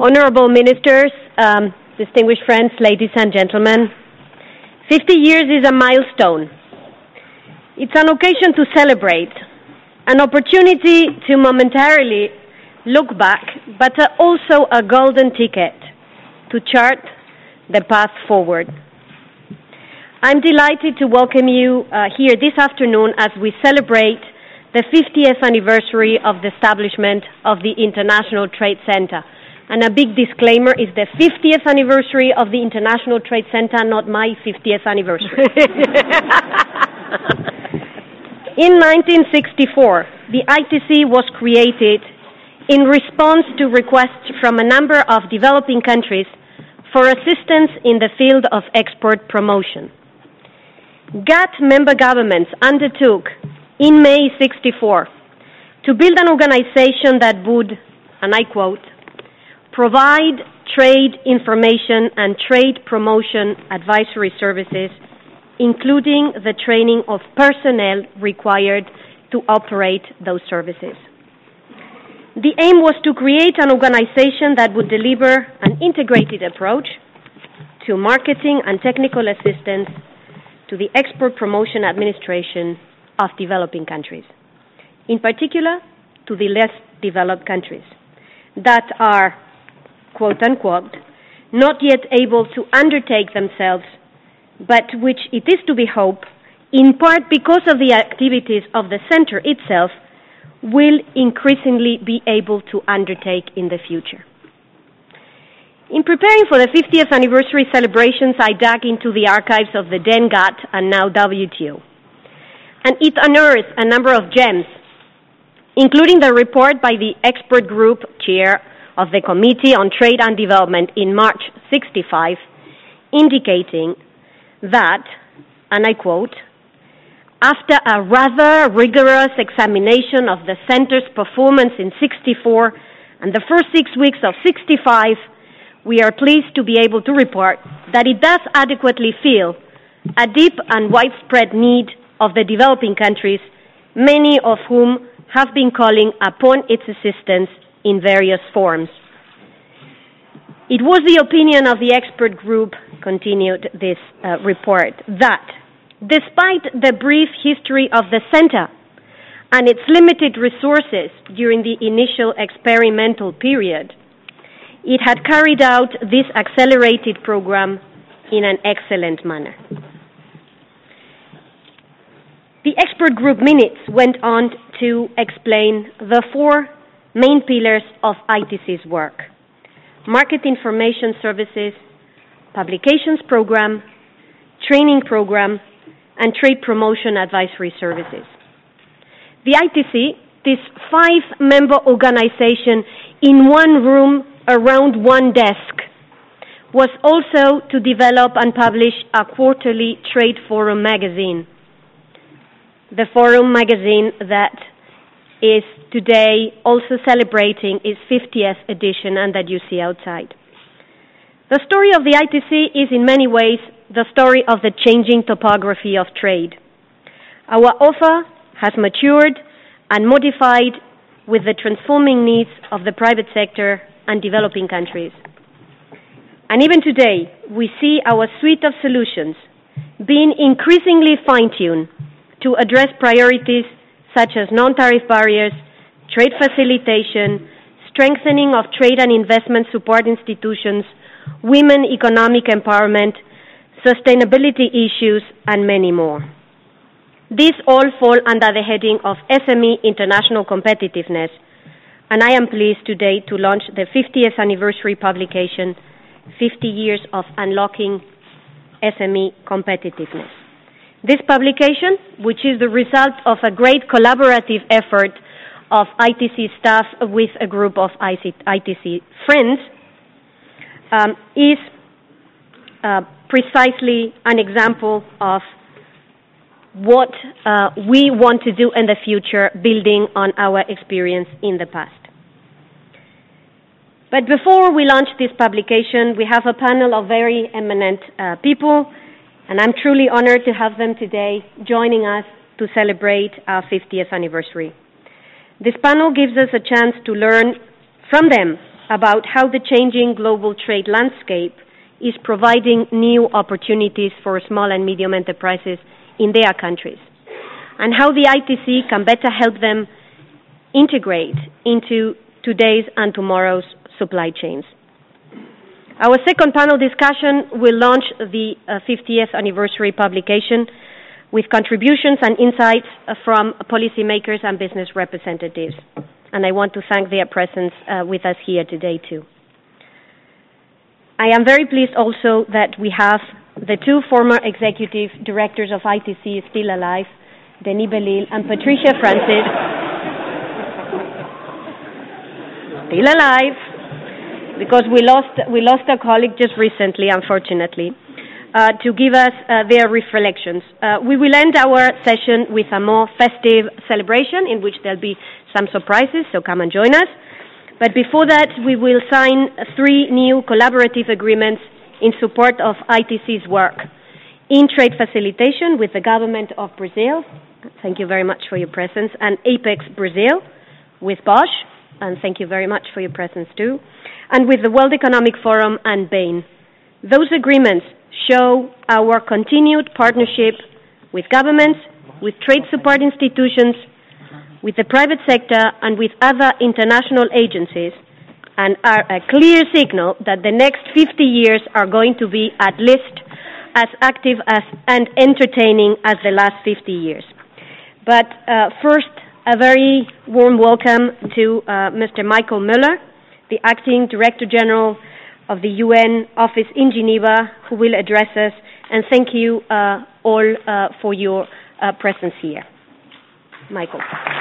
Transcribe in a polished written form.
Honorable ministers, distinguished friends, ladies and gentlemen, 50 years is a milestone. It's an occasion to celebrate, an opportunity to momentarily look back, but also a golden ticket to chart the path forward. I'm delighted to welcome you here this afternoon as we celebrate the 50th anniversary of the establishment of the International Trade Center. And a big disclaimer is the 50th anniversary of the International Trade Center, not my 50th anniversary. In 1964, the ITC was created in response to requests from a number of developing countries for assistance in the field of export promotion. GATT member governments undertook in May 64 to build an organization that would, and I quote, provide trade information and trade promotion advisory services, including the training of personnel required to operate those services. The aim was to create an organization that would deliver an integrated approach to marketing and technical assistance to the export promotion administration of developing countries, in particular to the less developed countries that are, quote-unquote, not yet able to undertake themselves, but which it is to be hoped, in part because of the activities of the center itself, will increasingly be able to undertake in the future. In preparing for the 50th anniversary celebrations, I dug into the archives of the then GATT and now WTO. And it unearthed a number of gems, including the report by the expert group chair of the Committee on Trade and Development in March 65, indicating that, and I quote, after a rather rigorous examination of the center's performance in 64 and the first 6 weeks of 65, we are pleased to be able to report that it does adequately fill a deep and widespread need of the developing countries, many of whom have been calling upon its assistance in various forms. It was the opinion of the expert group, continued this report, that despite the brief history of the center and its limited resources during the initial experimental period, it had carried out this accelerated program in an excellent manner. The expert group minutes went on to explain the four main pillars of ITC's work: market information services, publications program, training program, and trade promotion advisory services. The ITC, this five-member organization in one room around one desk, was also to develop and publish a quarterly Trade Forum magazine. The Forum magazine that is today also celebrating its 50th edition and that you see outside. The story of the ITC is in many ways the story of the changing topography of trade. Our offer has matured and modified with the transforming needs of the private sector and developing countries. And even today, we see our suite of solutions being increasingly fine-tuned to address priorities such as non-tariff barriers, trade facilitation, strengthening of trade and investment support institutions, women economic empowerment, sustainability issues, and many more. These all fall under the heading of SME International Competitiveness, and I am pleased today to launch the 50th anniversary publication, 50 Years of Unlocking SME Competitiveness. This publication, which is the result of a great collaborative effort of ITC staff with a group of ITC friends, is precisely an example of what we want to do in the future, building on our experience in the past. But before we launch this publication, we have a panel of very eminent people, and I'm truly honored to have them today joining us to celebrate our 50th anniversary. This panel gives us a chance to learn from them about how the changing global trade landscape is providing new opportunities for small and medium enterprises in their countries, and how the ITC can better help them integrate into today's and tomorrow's supply chains. Our second panel discussion will launch the 50th anniversary publication with contributions and insights from policymakers and business representatives. And I want to thank their presence with us here today, too. I am very pleased also that we have the two former executive directors of ITC still alive, Denis Bellil and Patricia Francis. Still alive, because we lost a colleague just recently, unfortunately, to give us their reflections. We will end our session with a more festive celebration in which there'll be some surprises, so come and join us. But before that, we will sign 3 new collaborative agreements in support of ITC's work. In trade facilitation with the government of Brazil, thank you very much for your presence, and Apex Brazil with Bosch, and thank you very much for your presence too, and with the World Economic Forum and Bain. Those agreements show our continued partnership with governments, with trade support institutions, with the private sector, and with other international agencies, and are a clear signal that the next 50 years are going to be at least as active and entertaining as the last 50 years. But first, a very warm welcome to Mr. Michael Müller, the Acting Director General of the UN office in Geneva, who will address us, and thank you all for your presence here. Michael.